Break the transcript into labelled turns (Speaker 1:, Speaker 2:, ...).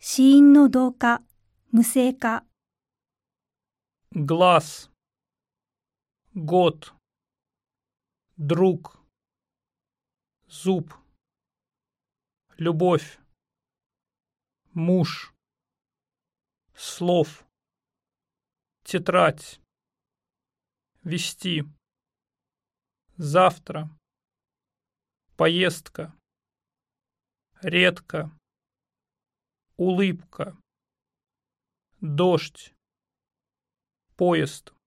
Speaker 1: 死因の同化、無声化。
Speaker 2: глаз, год, друг, зуб, любовь, муж, слов, тетрадь, вести, завтра, поездка, редко, улыбка, дождь, поезд.